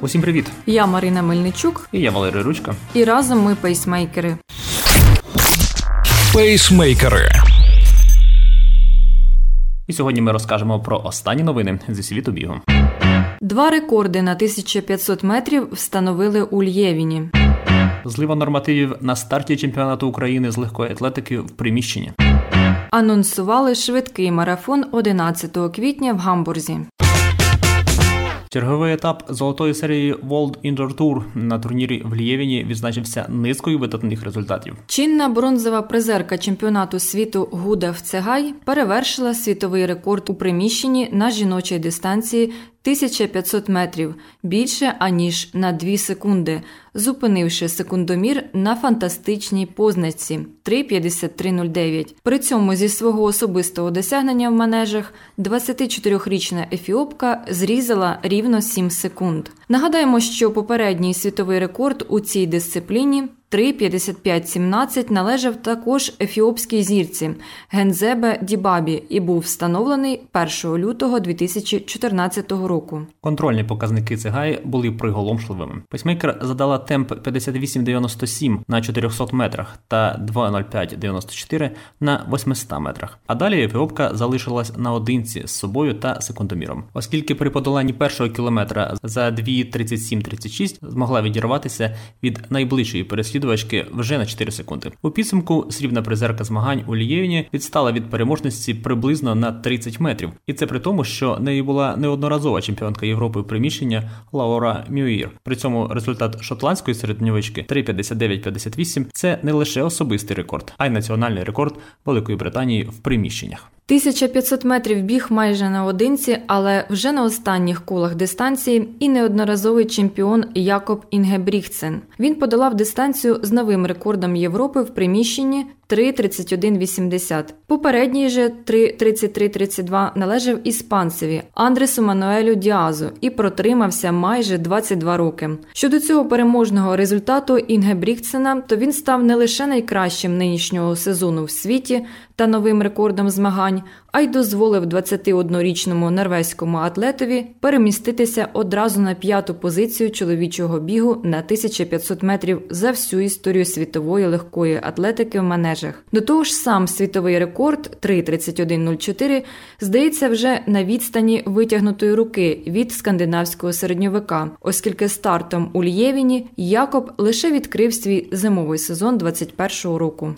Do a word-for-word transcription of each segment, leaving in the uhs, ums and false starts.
Усім привіт! Я Марина Мельничук. І я Валерій Ручка. І разом ми пейсмейкери. Пейсмейкери. І сьогодні ми розкажемо про останні новини зі світу бігу. Два рекорди на тисячу п'ятсот метрів встановили у Льєвіні. Злива нормативів на старті чемпіонату України з легкої атлетики в приміщенні. Анонсували швидкий марафон одинадцятого квітня в Гамбурзі. Черговий етап золотої серії World Indoor Tour на турнірі в Льєвіні відзначився низкою видатних результатів. Чинна бронзова призерка чемпіонату світу Гуда Вцегай перевершила світовий рекорд у приміщенні на жіночій дистанції тисяча п'ятсот метрів, більше аніж на дві секунди, зупинивши секундомір на фантастичній позначці три п'ятдесят три нуль дев'ять. При цьому зі свого особистого досягнення в манежах двадцятичотирирічна ефіопка зрізала рівно сім секунд. Нагадаємо, що попередній світовий рекорд у цій дисципліні три п'ятдесят п'ять сімнадцять належав також ефіопській зірці Гензебе Дібабі і був встановлений першого лютого дві тисячі чотирнадцятого року. Контрольні показники Цегаї були приголомшливими. Пейсмейкер задала темп п'ятдесят вісім дев'яносто сім на чотириста метрах та два нуль п'ять дев'яносто чотири на восьмиста метрах. А далі ефіопка залишилась наодинці з собою та секундоміром. Оскільки при подоланні першого кілометра за два тридцять сім тридцять шість змогла відірватися від найближчої переслідувачки вже на чотири секунди. У підсумку срібна призерка змагань у Льєвіні відстала від переможниці приблизно на тридцять метрів. І це при тому, що нею була неодноразова чемпіонка Європи в приміщення Лаура Мюїр. При цьому результат шотландської середньовички три п'ятдесят дев'ять п'ятдесят вісім – це не лише особистий рекорд, а й національний рекорд Великої Британії в приміщеннях. тисяча п'ятсот метрів біг майже наодинці, але вже на останніх колах дистанції і неодноразовий чемпіон Якоб Інгебрігтсен. Він подолав дистанцію з новим рекордом Європи в приміщенні три тридцять один вісімдесят. Попередній же три тридцять три тридцять два належав іспанцеві Андресу Мануелю Діазу і протримався майже двадцять два роки. Щодо цього переможного результату Інгебрігтсена, то він став не лише найкращим нинішнього сезону в світі та новим рекордом змагань, а й дозволив двадцятиоднорічному норвезькому атлетові переміститися одразу на п'яту позицію чоловічого бігу на тисячу п'ятсот метрів за всю історію світової легкої атлетики в манежах. До того ж, сам світовий рекорд три тридцять один нуль чотири здається вже на відстані витягнутої руки від скандинавського середньовика, оскільки стартом у Льєвіні Якоб лише відкрив свій зимовий сезон двадцять першого року.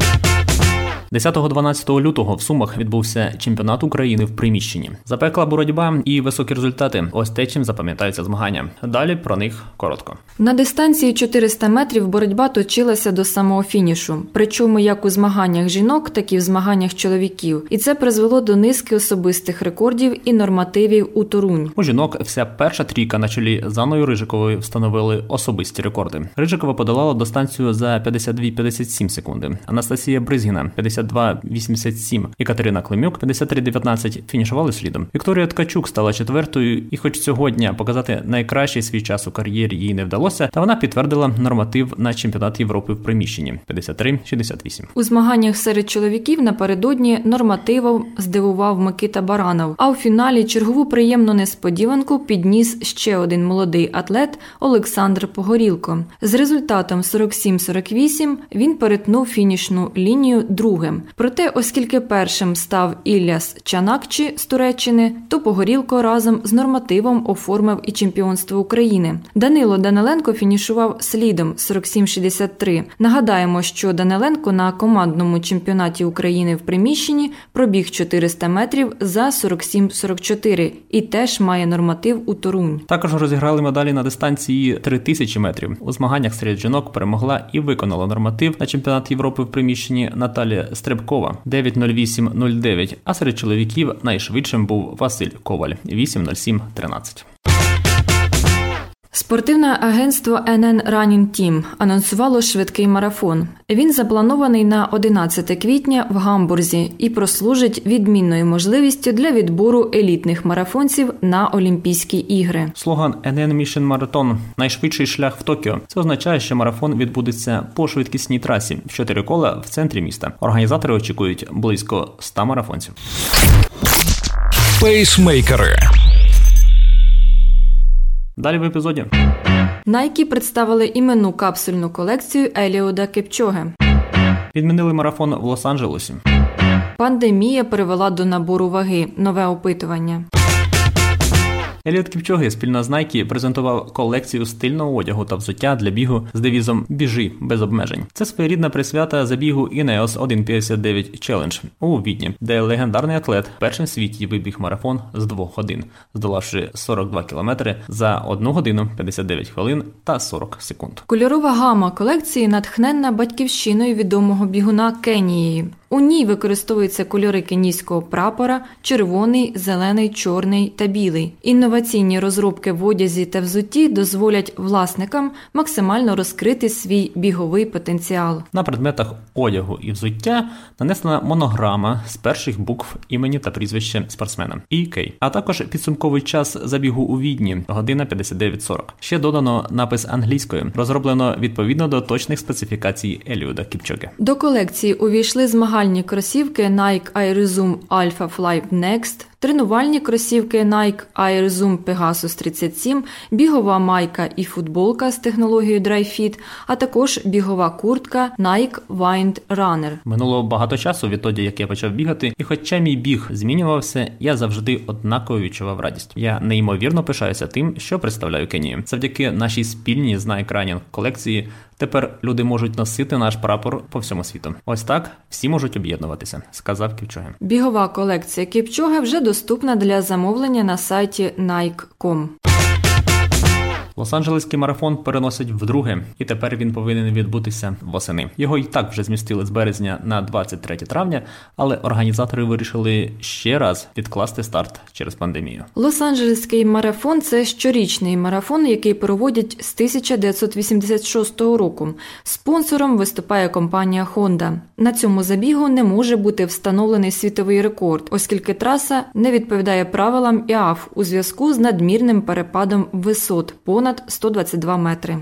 десятого-дванадцятого лютого в Сумах відбувся чемпіонат України в приміщенні. Запекла боротьба і високі результати. Ось те, чим запам'ятаються змагання. Далі про них коротко. На дистанції чотириста метрів боротьба точилася до самого фінішу. Причому як у змаганнях жінок, так і в змаганнях чоловіків. І це призвело до низки особистих рекордів і нормативів у Торунь. У жінок вся перша трійка на чолі з Анною Рижиковою встановили особисті рекорди. Рижикова подолала дистанцію за п'ятдесят два п'ятдесят сім секунди. Анастасія Бризгіна – п'ятдесят два вісімдесят сім і Катерина Климюк п'ятдесят три дев'ятнадцять фінішували слідом. Вікторія Ткачук стала четвертою, і хоч сьогодні показати найкращий свій час у кар'єрі їй не вдалося, та вона підтвердила норматив на чемпіонат Європи в приміщенні п'ятдесят три шістдесят вісім. У змаганнях серед чоловіків напередодні нормативом здивував Микита Баранов, а у фіналі чергову приємну несподіванку підніс ще один молодий атлет Олександр Погорілко. З результатом сорок сім сорок вісім він перетнув фінішну лінію другим. Проте, оскільки першим став Ілляс Чанакчі з Туреччини, то Погорілко разом з нормативом оформив і чемпіонство України. Данило Даниленко фінішував слідом сорок сім шістдесят три. Нагадаємо, що Даниленко на командному чемпіонаті України в приміщенні пробіг чотириста метрів за сорок сім сорок чотири і теж має норматив у Торунь. Також розіграли медалі на дистанції три тисячі метрів. У змаганнях серед жінок перемогла і виконала норматив на чемпіонат Європи в приміщенні Наталія Стрибкова дев'ять нуль вісім нуль дев'ять, а серед чоловіків найшвидшим був Василь Коваль вісім нуль сім тринадцять. Спортивне агентство ен ен Running Team анонсувало швидкий марафон. Він запланований на одинадцяте квітня в Гамбурзі і прослужить відмінною можливістю для відбору елітних марафонців на Олімпійські ігри. Слоган ен ен Mission Marathon – найшвидший шлях в Токіо. Це означає, що марафон відбудеться по швидкісній трасі в чотири кола в центрі міста. Організатори очікують близько ста марафонців. Пейсмейкери. Далі в епізоді. Nike представили іменну капсульну колекцію Еліода Кіпчоге. Відмінили марафон в Лос-Анджелесі. Пандемія привела до набору ваги. Нове опитування. Еліот Кіпчоге спільно з Nike презентував колекцію стильного одягу та взуття для бігу з девізом «Біжи без обмежень». Це своєрідна присвята забігу Ineos сто п'ятдесят дев'ять Challenge у Відні, де легендарний атлет першим в світі вибіг марафон з двох годин, здолавши сорок два кілометри за одну годину п'ятдесят дев'ять хвилин та сорок секунд. Кольорова гама колекції натхненна батьківщиною відомого бігуна Кенії. У ній використовуються кольори кенійського прапора – червоний, зелений, чорний та білий. Інноваційні розробки в одязі та взутті дозволять власникам максимально розкрити свій біговий потенціал. На предметах одягу і взуття нанесена монограма з перших букв імені та прізвища спортсмена – І Кей, а також підсумковий час забігу у Відні – година п'ятдесят дев'ять сорок. Ще додано напис англійською, розроблено відповідно до точних специфікацій Еліода Кіпчоге. До колекції увійшли змагання кросівки Nike Air Zoom Alpha Fly Next, тренувальні кросівки Nike Air Zoom Pegasus тридцять сім, бігова майка і футболка з технологією Dry Fit, а також бігова куртка Nike Wind Runner. Минуло багато часу відтоді, як я почав бігати, і хоча мій біг змінювався, я завжди однаково відчував радість. Я неймовірно пишаюся тим, що представляю Кенію. Завдяки нашій спільній з Nike Running колекції тепер люди можуть носити наш прапор по всьому світу. Ось так всі можуть об'єднуватися, сказав Кіпчоге. Бігова колекція Кіпчоге вже доступна для замовлення на сайті Nike крапка ком. Лос-Анджелеський марафон переносять вдруге, і тепер він повинен відбутися восени. Його і так вже змістили з березня на двадцять третє травня, але організатори вирішили ще раз відкласти старт через пандемію. Лос-Анджелеський марафон – це щорічний марафон, який проводять з тисяча дев'ятсот вісімдесят шостого року. Спонсором виступає компанія Honda. На цьому забігу не може бути встановлений світовий рекорд, оскільки траса не відповідає правилам ай ей еф у зв'язку з надмірним перепадом висот – понад сто двадцять два метри.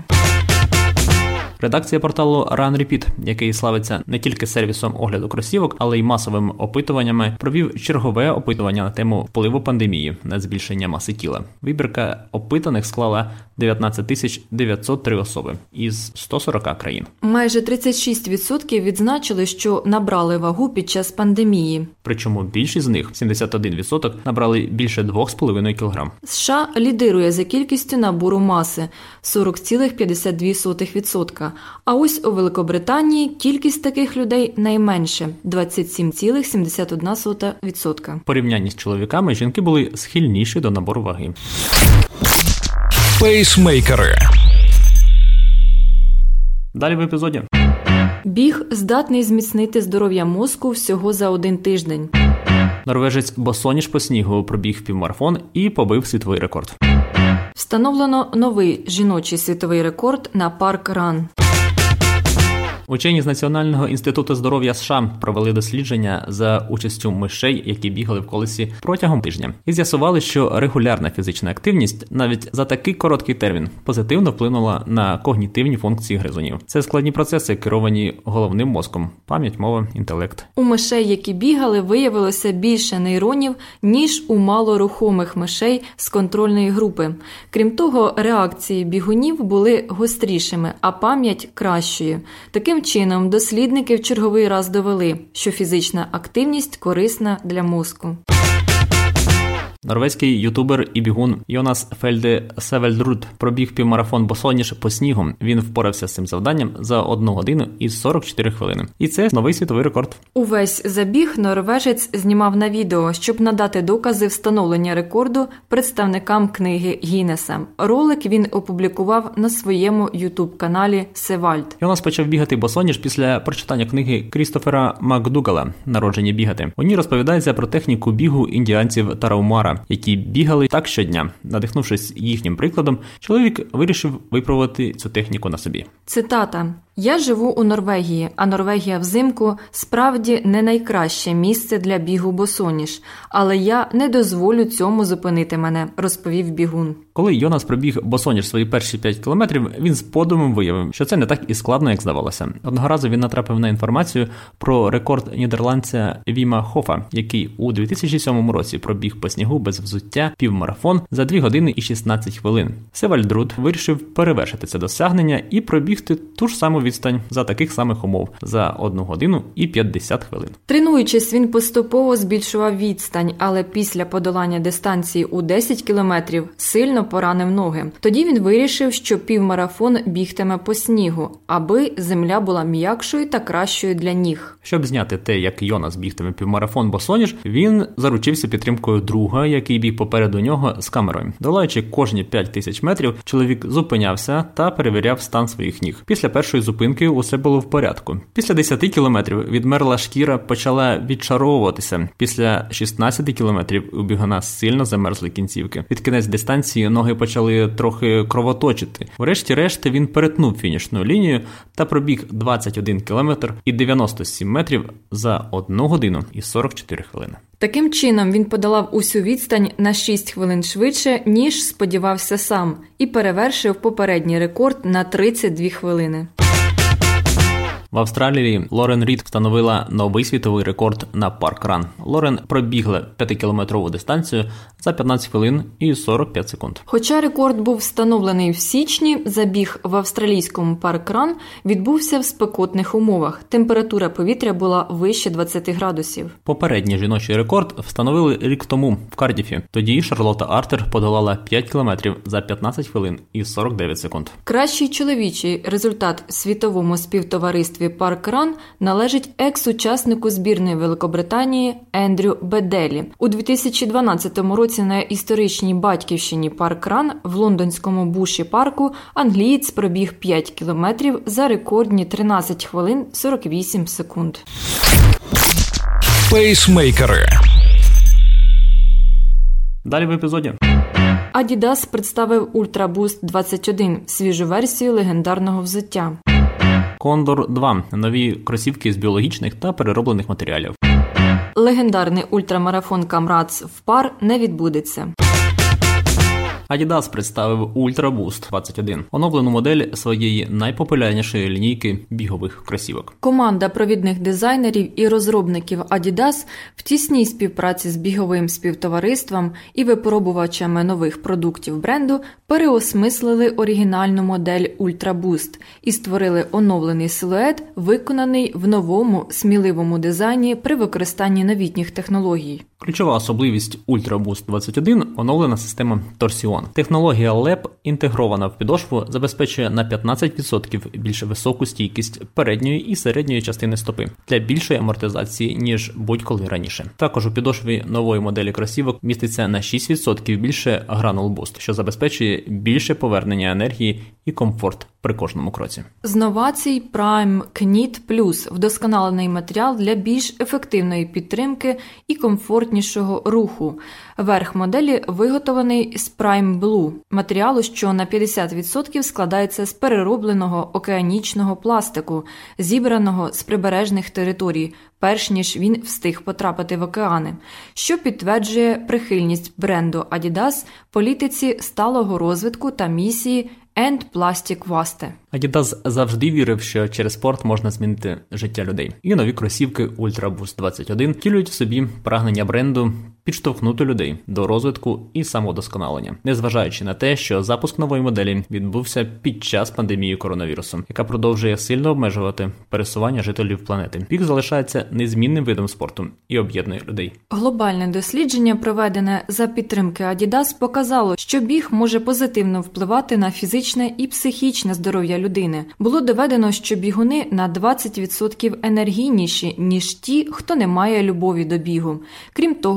Редакція порталу Run Repeat, який славиться не тільки сервісом огляду кросівок, але й масовими опитуваннями, провів чергове опитування на тему впливу пандемії на збільшення маси тіла. Вибірка опитаних склала дев'ятнадцять тисяч дев'ятсот три особи із ста сорока країн. Майже тридцять шість відсотків відзначили, що набрали вагу під час пандемії. Причому більшість з них, сімдесят один відсоток, набрали більше два з половиною кілограм. США лідирує за кількістю набору маси – сорок цілих п'ятдесят дві сотих відсотка. А ось у Великобританії кількість таких людей найменше – двадцять сім цілих сімдесят одна сота відсотка. В порівнянні з чоловіками жінки були схильніші до набору ваги. Пейсмейкери. Далі в епізоді. Біг здатний зміцнити здоров'я мозку всього за один тиждень. Норвежець босоніж по снігу пробіг півмарафон і побив світовий рекорд. Встановлено новий жіночий світовий рекорд на парк-ран. Учені з Національного інституту здоров'я США провели дослідження за участю мишей, які бігали в колесі протягом тижня. І з'ясували, що регулярна фізична активність навіть за такий короткий термін позитивно вплинула на когнітивні функції гризунів. Це складні процеси, керовані головним мозком – пам'ять, мова, інтелект. У мишей, які бігали, виявилося більше нейронів, ніж у малорухомих мишей з контрольної групи. Крім того, реакції бігунів були гострішими, а пам'ять – кращою. Таким чином, дослідники в черговий раз довели, що фізична активність корисна для мозку. Норвезький ютубер і бігун Йонас Фельде Севельдруд пробіг півмарафон босоніж по снігу. Він впорався з цим завданням за одну годину і сорок чотири хвилини. І це новий світовий рекорд. Увесь забіг норвежець знімав на відео, щоб надати докази встановлення рекорду представникам книги Гіннеса. Ролик він опублікував на своєму ютуб-каналі Севальд. Йонас почав бігати босоніж після прочитання книги Крістофера Макдугала «Народжені бігати». У ній розповідається про техніку бігу індіанців Тарахумара, які бігали так щодня. Надихнувшись їхнім прикладом, чоловік вирішив випробувати цю техніку на собі. Цитата. Я живу у Норвегії, а Норвегія взимку справді не найкраще місце для бігу босоніж, але я не дозволю цьому зупинити мене, розповів бігун. Коли Йонас пробіг босоніж свої перші п'ять кілометрів, він з подумом виявив, що це не так і складно, як здавалося. Одного разу він натрапив на інформацію про рекорд нідерландця Віма Хофа, який у дві тисячі сьомому році пробіг по снігу без взуття півмарафон за дві години і шістнадцять хвилин. Севальдрут вирішив перевершити це досягнення і пробігти ту ж саму відстань за таких самих умов за одну годину і п'ятдесят хвилин. Тренуючись, він поступово збільшував відстань, але після подолання дистанції у десять кілометрів сильно поранив ноги. Тоді він вирішив, що півмарафон бігтиме по снігу, аби земля була м'якшою та кращою для ніг. Щоб зняти те, як Йонас бігтиме півмарафон босоніж, він заручився підтримкою друга, який біг попереду нього з камерою. Долаючи кожні п'ять тисяч метрів, чоловік зупинявся та перевіряв стан своїх ніг. Після першої зупинки усе було в порядку. Після десяти кілометрів відмерла шкіра почала відшаровуватися. Після шістнадцяти кілометрів у бігуна сильно замерзли кінцівки. Під кінець дистанції ноги почали трохи кровоточити. Врешті-решт він перетнув фінішну лінію та пробіг двадцять один кілометр і дев'яносто сім метрів за одну годину і сорок чотири хвилини. Таким чином він подолав усю відстань на шість хвилин швидше, ніж сподівався сам, і перевершив попередній рекорд на тридцять дві хвилини. В Австралії Лорен Рід встановила новий світовий рекорд на паркран. Лорен пробігла п'ятикілометрову дистанцію за п'ятнадцять хвилин і сорок п'ять секунд. Хоча рекорд був встановлений в січні, забіг в австралійському паркран відбувся в спекотних умовах. Температура повітря була вище двадцять градусів. Попередній жіночий рекорд встановили рік тому в Кардіфі. Тоді Шарлотта Артер подолала п'ять кілометрів за п'ятнадцять хвилин і сорок дев'ять секунд. Кращий чоловічий результат в світовому співтоваристві паркран належить екс-учаснику збірної Великобританії Ендрю Беделі. У дві тисячі дванадцятому році на історичній батьківщині паркран в лондонському Буші парку англієць пробіг п'ять кілометрів за рекордні тринадцять хвилин сорок вісім секунд. Пейсмейкери. Далі в епізоді. Adidas представив Ultra Boost двадцять один – свіжу версію легендарного взуття. Кондор два – нові кросівки з біологічних та перероблених матеріалів. Легендарний ультрамарафон Камрадс в пар не відбудеться. Adidas представив Ultra Boost двадцять один – оновлену модель своєї найпопулярнішої лінійки бігових кросівок. Команда провідних дизайнерів і розробників Adidas в тісній співпраці з біговим співтовариством і випробувачами нових продуктів бренду переосмислили оригінальну модель Ultra Boost і створили оновлений силует, виконаний в новому, сміливому дизайні при використанні новітніх технологій. Ключова особливість Ultra Boost двадцять один – оновлена система торсіон. Технологія леп, інтегрована в підошву, забезпечує на п'ятнадцять відсотків більш високу стійкість передньої і середньої частини стопи для більшої амортизації, ніж будь-коли раніше. Також у підошві нової моделі кросівок міститься на шість відсотків більше Granule Boost, що забезпечує більше повернення енергії і комфорт при кожному кроці. З новацій Prime Knit Plus – вдосконалений матеріал для більш ефективної підтримки і комфортнішого руху. Верх моделі виготовлений з Prime Blue – матеріалу, що на п'ятдесят відсотків складається з переробленого океанічного пластику, зібраного з прибережних територій, перш ніж він встиг потрапити в океани, що підтверджує прихильність бренду Adidas політиці сталого розвитку та місії «End Plastic Waste». Adidas завжди вірив, що через спорт можна змінити життя людей. І нові кросівки Ultra Boost двадцять один втілюють в собі прагнення бренду підштовхнути людей до розвитку і самодосконалення, незважаючи на те, що запуск нової моделі відбувся під час пандемії коронавірусу, яка продовжує сильно обмежувати пересування жителів планети. Біг залишається незмінним видом спорту і об'єднує людей. Глобальне дослідження, проведене за підтримки Adidas, показало, що біг може позитивно впливати на фізичне і психічне здоров'я людини. Було доведено, що бігуни на двадцять відсотків енергійніші, ніж ті, хто не має любові до бігу. Крім того, сорок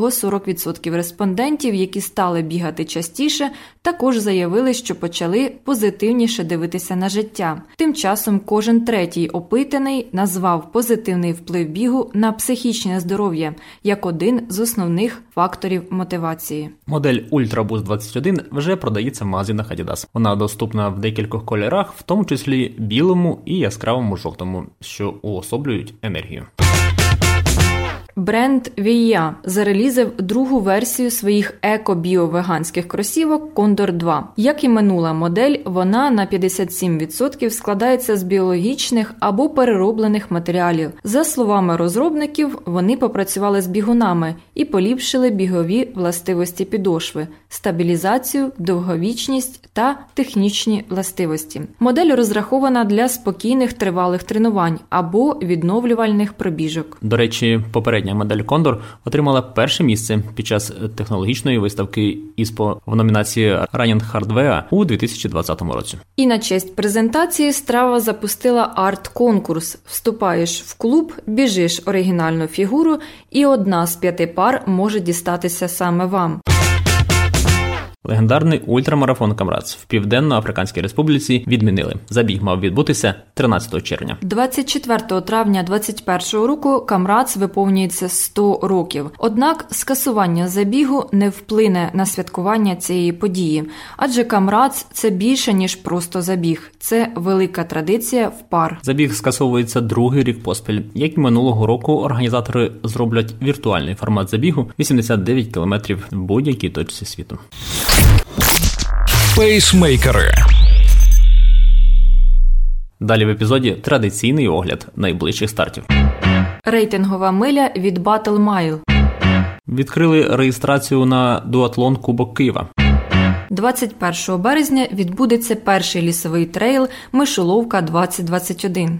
сорок відсотків респондентів, які стали бігати частіше, також заявили, що почали позитивніше дивитися на життя. Тим часом кожен третій опитаний назвав позитивний вплив бігу на психічне здоров'я як один з основних факторів мотивації. Модель Ultra Boost двадцять один вже продається в магазинах Adidas. Вона доступна в декількох кольорах, в тому числі білому і яскравому жовтому, що уособлюють енергію. Бренд Вія зарелізив другу версію своїх еко-біо-веганських кросівок Кондор два. Як і минула модель, вона на п'ятдесят сім відсотків складається з біологічних або перероблених матеріалів. За словами розробників, вони попрацювали з бігунами і поліпшили бігові властивості підошви, стабілізацію, довговічність та технічні властивості. Модель розрахована для спокійних тривалих тренувань або відновлювальних пробіжок. До речі, попередня модель Condor отримала перше місце під час технологічної виставки ІСПО в номінації Running Hardware у дві тисячі двадцятому році. І на честь презентації Strava запустила арт-конкурс. Вступаєш в клуб, біжиш оригінальну фігуру, і одна з п'яти пар може дістатися саме вам. Легендарний ультрамарафон Камрадс в Південно-Африканській Республіці відмінили. Забіг мав відбутися тринадцятого червня. двадцять четвертого травня двадцять першого року Камрадс виповнюється сто років. Однак скасування забігу не вплине на святкування цієї події. Адже Камрадс – це більше, ніж просто забіг. Це велика традиція в пар. Забіг скасовується другий рік поспіль. Як і минулого року, організатори зроблять віртуальний формат забігу вісімдесят дев'ять кілометрів в будь-якій точці світу. Пейсмейкери. Далі в епізоді традиційний огляд найближчих стартів. Рейтингова миля від Battle Mile. Відкрили реєстрацію на дуатлон Кубок Києва. двадцять першого березня відбудеться перший лісовий трейл Мишоловка двадцять двадцять один.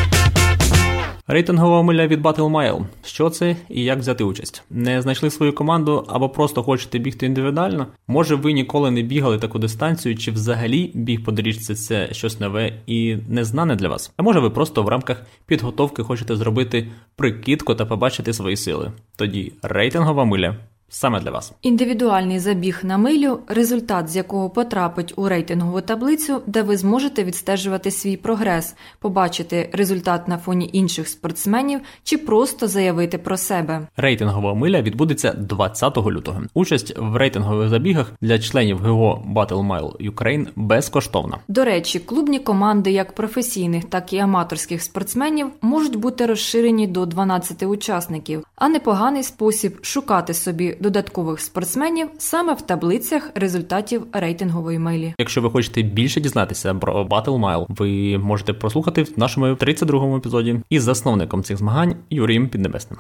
Рейтингова миля від Battle Mile. Що це і як взяти участь? Не знайшли свою команду або просто хочете бігти індивідуально? Може, ви ніколи не бігали таку дистанцію, чи взагалі біг по доріжці – це щось нове і незнане для вас? А може, ви просто в рамках підготовки хочете зробити прикидку та побачити свої сили? Тоді рейтингова миля саме для вас. Індивідуальний забіг на милю, результат з якого потрапить у рейтингову таблицю, де ви зможете відстежувати свій прогрес, побачити результат на фоні інших спортсменів чи просто заявити про себе. Рейтингова миля відбудеться двадцятого лютого. Участь в рейтингових забігах для членів ГО Battle Mile Ukraine безкоштовна. До речі, клубні команди як професійних, так і аматорських спортсменів можуть бути розширені до дванадцяти учасників, а непоганий спосіб шукати собі додаткових спортсменів саме в таблицях результатів рейтингової милі. Якщо ви хочете більше дізнатися про Battle Mile, ви можете прослухати в нашому тридцять другому епізоді із засновником цих змагань Юрієм Піднебесним.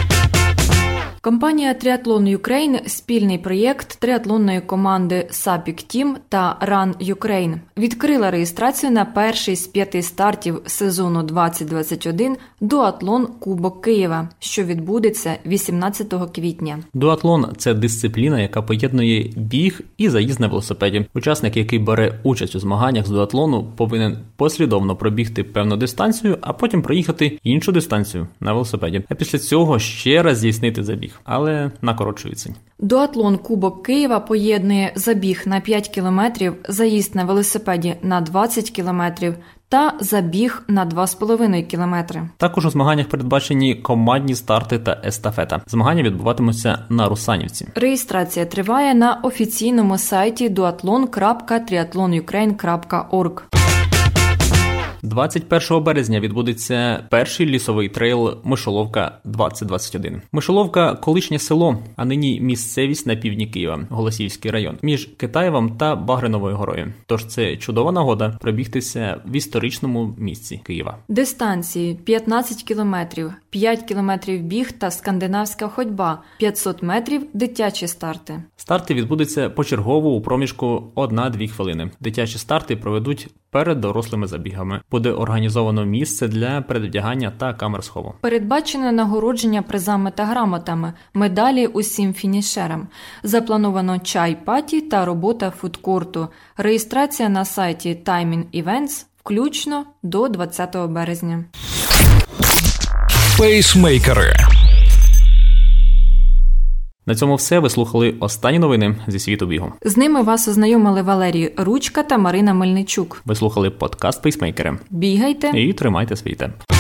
Компанія Triathlon Ukraine – спільний проєкт триатлонної команди Сапік Team та Run Ukraine. Відкрила реєстрацію на перший з п'яти стартів сезону двадцять двадцять один дуатлон Кубок Києва, що відбудеться вісімнадцятого квітня. Дуатлон – це дисципліна, яка поєднує біг і заїзд на велосипеді. Учасник, який бере участь у змаганнях з дуатлону, повинен послідовно пробігти певну дистанцію, а потім проїхати іншу дистанцію на велосипеді. А після цього ще раз здійснити забіг, але на коротшу відстань. Дуатлон Кубок Києва поєднує забіг на п'ять кілометрів, заїзд на велосипеді на двадцять кілометрів та забіг на два з половиною кілометри. Також у змаганнях передбачені командні старти та естафета. Змагання відбуватимуться на Русанівці. Реєстрація триває на офіційному сайті дуатлон крапка тріатлон юкрейн крапка орг. двадцять першого березня відбудеться перший лісовий трейл Мишоловка двадцять двадцять один. Мишоловка – колишнє село, а нині місцевість на півдні Києва, Голосіївський район, між Китаєвом та Багриновою горою. Тож це чудова нагода пробігтися в історичному місці Києва. Дистанції п'ятнадцять кілометрів, п'ять кілометрів біг та скандинавська ходьба, п'ятсот метрів дитячі старти. Старти відбудуться почергово у проміжку одна-дві хвилини. Дитячі старти проведуть перед дорослими забігами. Буде організовано місце для передвдягання та камер схову. Передбачено нагородження призами та грамотами, медалі усім фінішерам. Заплановано чай-паті та робота фудкорту. Реєстрація на сайті Timing Events включно до двадцятого березня. Пейсмейкери. На цьому все. Ви слухали останні новини зі світу бігу. З ними вас ознайомили Валерій Ручка та Марина Мельничук. Ви слухали подкаст «Пейсмейкери». Бігайте і тримайте свій темп.